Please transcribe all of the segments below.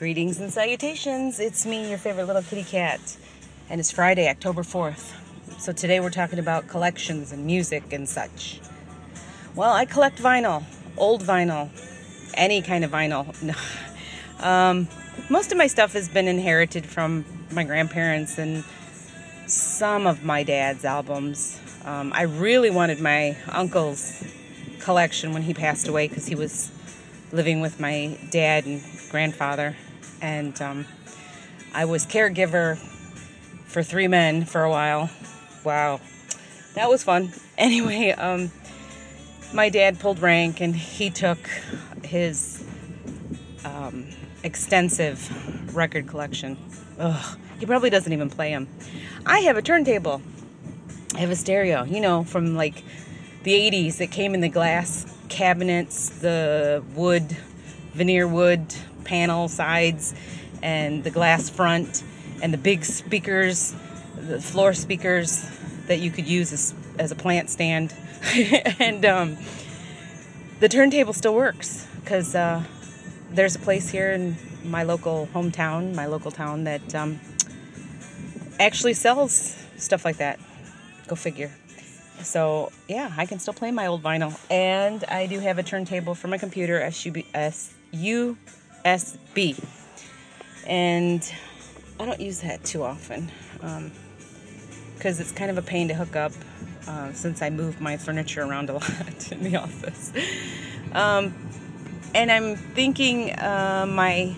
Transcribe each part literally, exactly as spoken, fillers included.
Greetings and salutations. It's me, your favorite little kitty cat. And it's Friday, October fourth. So today we're talking about collections and music and such. Well, I collect vinyl. Old vinyl. Any kind of vinyl. um, most of my stuff has been inherited from my grandparents and some of my dad's albums. Um, I really wanted my uncle's collection when he passed away because he was living with my dad and grandfather. And um, I was caregiver for three men for a while. Wow, that was fun. Anyway, um, my dad pulled rank and he took his um, extensive record collection. Ugh, he probably doesn't even play them. I have a turntable. I have a stereo, you know, from like the eighties that came in the glass cabinets, the wood, veneer wood panel sides, and the glass front, and the big speakers, the floor speakers that you could use as, as a plant stand. and um, the turntable still works because uh, there's a place here in my local hometown, my local town, that um, actually sells stuff like that. Go figure. So, yeah, I can still play my old vinyl. And I do have a turntable for my computer, S U S B. And I don't use that too often because um, it's kind of a pain to hook up uh, since I move my furniture around a lot in the office. Um, and I'm thinking uh, my,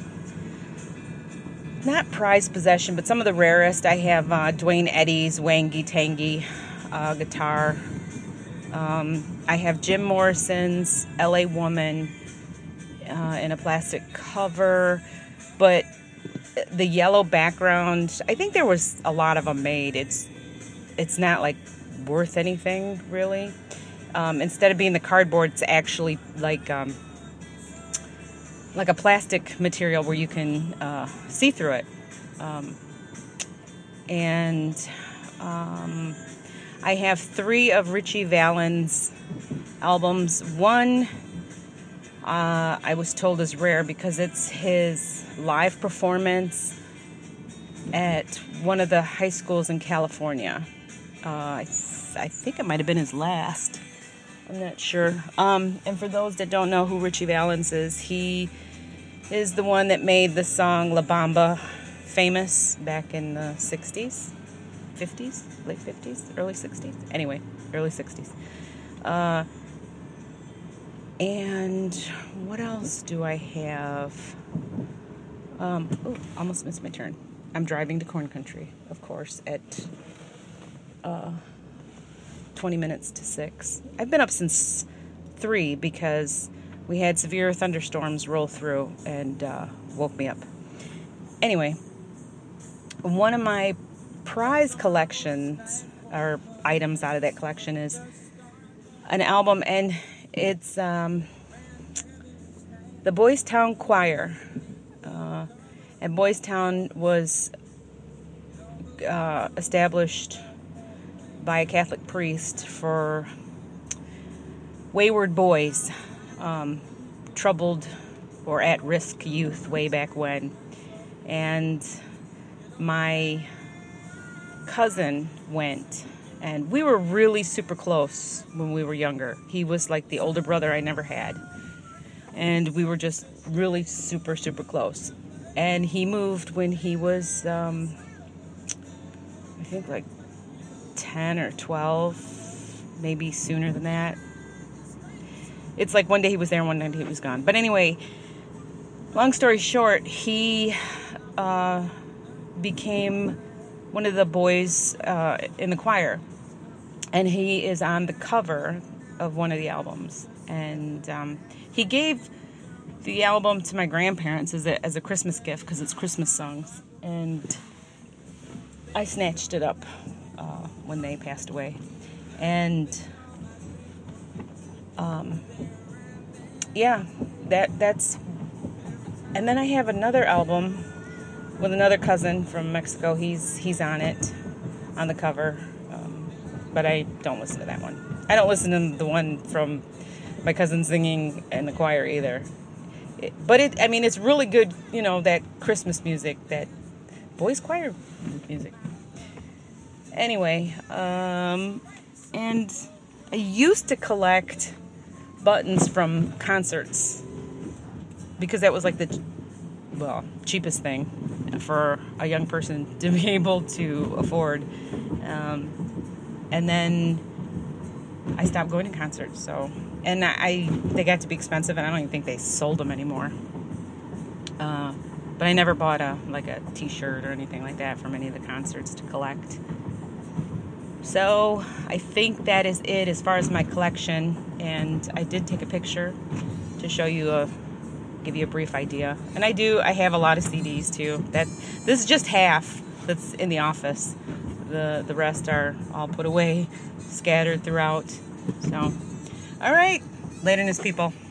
not prized possession, but some of the rarest. I have uh, Dwayne Eddy's Wangy Tangy uh, guitar. Um, I have Jim Morrison's L A Woman uh, in a plastic cover, but the yellow background, I think there was a lot of them made. It's it's not like worth anything really. Um, instead of being the cardboard, it's actually like um, like a plastic material where you can uh, see through it. Um, and um, I have three of Ritchie Valens' albums. One uh, I was told is rare because it's his live performance at one of the high schools in California. Uh, I, th- I think it might have been his last. I'm not sure. Um, and for those that don't know who Ritchie Valens is, he is the one that made the song La Bamba famous back in the sixties, fifties, late fifties, early sixties. Anyway, early sixties. Uh, and what else do I have? Um, oh, almost missed my turn. I'm driving to Corn Country, of course, at uh, twenty minutes to six. I've been up since three because we had severe thunderstorms roll through and uh, woke me up. Anyway, one of my prize collections, or items out of that collection, is an album, and it's um, the Boys Town Choir. Uh, and Boys Town was uh, established by a Catholic priest for wayward boys, um, troubled or at-risk youth way back when. And my cousin went, and we were really super close when we were younger. He was like the older brother I never had. And we were just really super, super close. And he moved when he was, um, I think like ten or twelve, maybe sooner than that. It's like one day he was there and one day he was gone. But anyway, long story short, he uh, became one of the boys uh, in the choir. And he is on the cover of one of the albums. And um, he gave the album to my grandparents as a, as a Christmas gift because it's Christmas songs. And I snatched it up uh, when they passed away. And um, yeah, that that's. And then I have another album with another cousin from Mexico. He's he's on it, on the cover. Um, but I don't listen to that one. I don't listen to the one from my cousin singing in the choir either. It, but it, I mean, it's really good, you know, that Christmas music, that boys choir music. Anyway, um, and I used to collect buttons from concerts because that was like the, well, cheapest thing for a young person to be able to afford. Um, and then I stopped going to concerts, so, and I, they got to be expensive, and I don't even think they sold them anymore. Uh, but I never bought a, like a t-shirt or anything like that from any of the concerts to collect. So I think that is it as far as my collection, and I did take a picture to show you a, give you a brief idea. And I do, I have a lot of C Ds too. That this is just half that's in the office. The the rest are all put away, scattered throughout. So, all right, laterness people.